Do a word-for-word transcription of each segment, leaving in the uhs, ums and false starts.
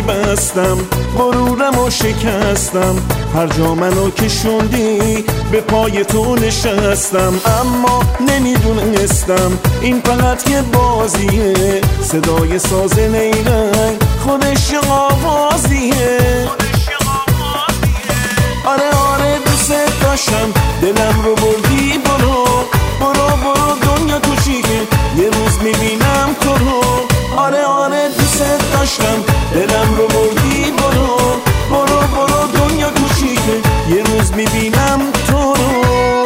قفلی بستم، غرورم و شکستم، هر جا منو کشوندی به پای تو نشستم. اما نمیدونستم این فقط یه بازیه، صدای ساز نیرنگ خودش آوازیه. آره آره دوست داشتم، دلم رو بردی، برو برو برو دنیا کوچیکه، یه روز میبینم تو رو. آره آره دوست داشتم، دلم رو بردی، برو برو برو دنیا کوچیکه، یه روز میبینم تو رو.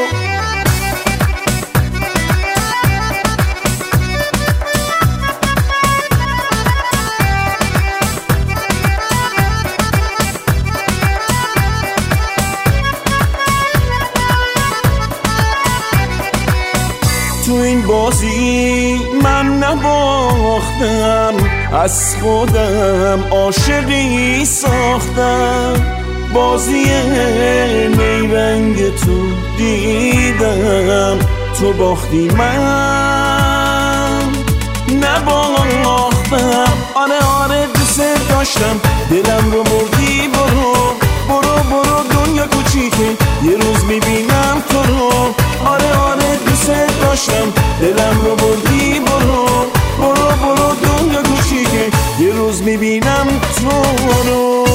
تو این بازی من نباختم، از خودم عاشقی ساختم. بازی نیرنگ تو دیدم، تو باختی من نباختم. آره آره دوست داشتم، دلم رو بردی، برو برو برو دنیا کوچیکه، یه روز میبینم تو رو. آره آره دوست داشتم، دلم رو بردی، برو برو برو دنیا کوچیکه، یه روز میبینم تو رو.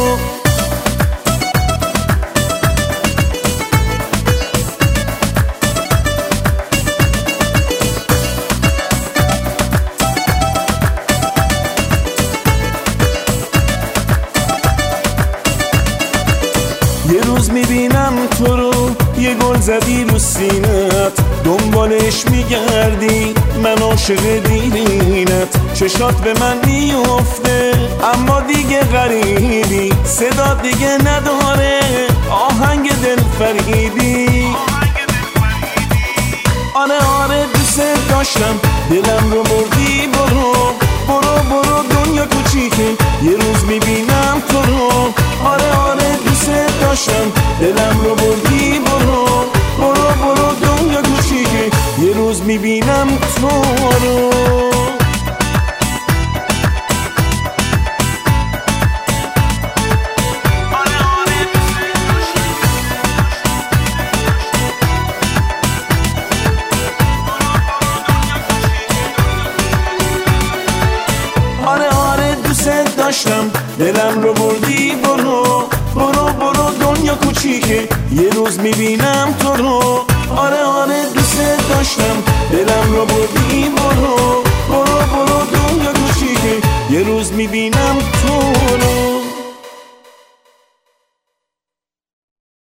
یه روز میبینم تو رو، یه گل زدی رو سینت، دنبالش میگردی، من عاشق دیرینت. چشات به من میفته اما دیگه غریبی، صدا دیگه نداره، آهنگ دل فریبی. آره آره دوست داشتم، دلم رو بردی، برو برو برو دنیا کوچیکه، یه روز میبینم تو رو. آره آره دوست داشتم، دلم رو بردی، برو برو برو دنیا کوچیکه، یه روز میبینم تو رو. آره آره دوست داشتم، دلم رو بردی، برو برو برو دنیا کوچیکه، یه روز میبینم تو رو. آره آره دوست داشتم، دلم رو بردی، برو برو برو دنیا کوچیکه، یه روز میبینم تو رو.